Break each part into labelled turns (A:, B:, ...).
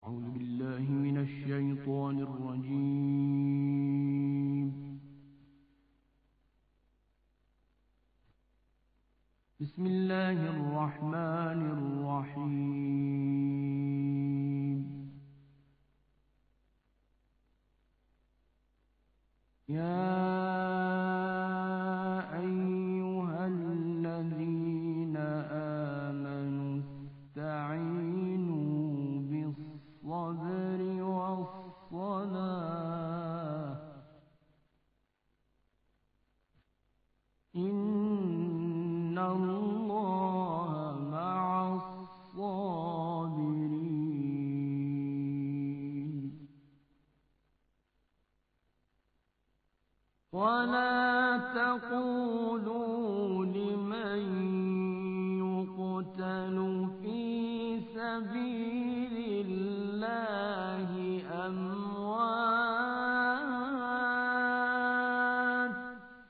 A: أعوذ بالله من الشيطان الرجيم. بسم الله الرحمن الرحيم. يا أيها الذين آمنوا استعينوا بالصبر والصلاة إن الله مع الصابرين. ولا تقولوا لمن يقتل في سبيل الله أموات،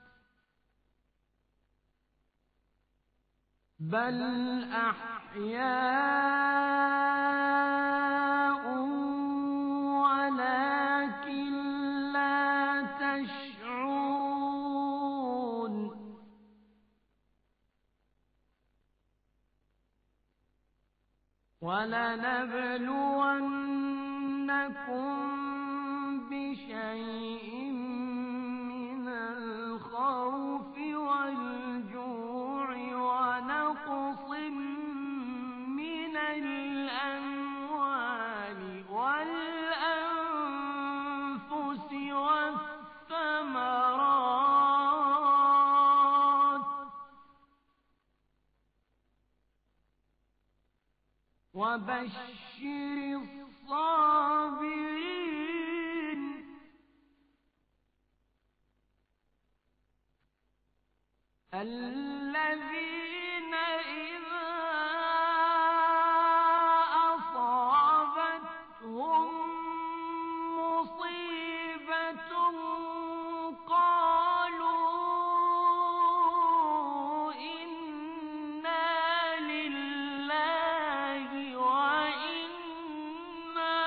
A: بل أحياء ولكن لا تشعرون. ولنبلونكم بشيء من الخوف والجوع ونقص من الأموال والأنفس والثمرات وبشر الصابرين الذين إذا أصابتهم مصيبة قالوا إنا لله وإنا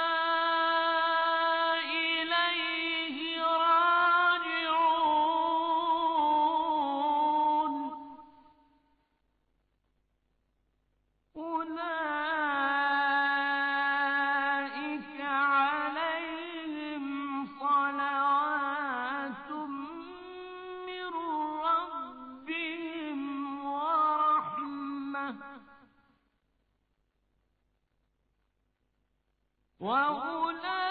A: إليه راجعون. أولئك عليهم صلوات من ربهم ورحمة وأولئك